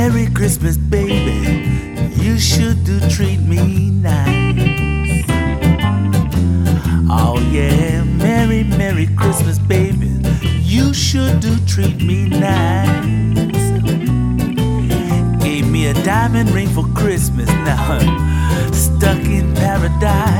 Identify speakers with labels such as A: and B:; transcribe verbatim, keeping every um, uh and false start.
A: Merry Christmas, baby. You should do treat me nice. Oh yeah, Merry, Merry Christmas, baby. You should do treat me nice. Gave me a diamond ring for Christmas. Now I'm stuck in paradise.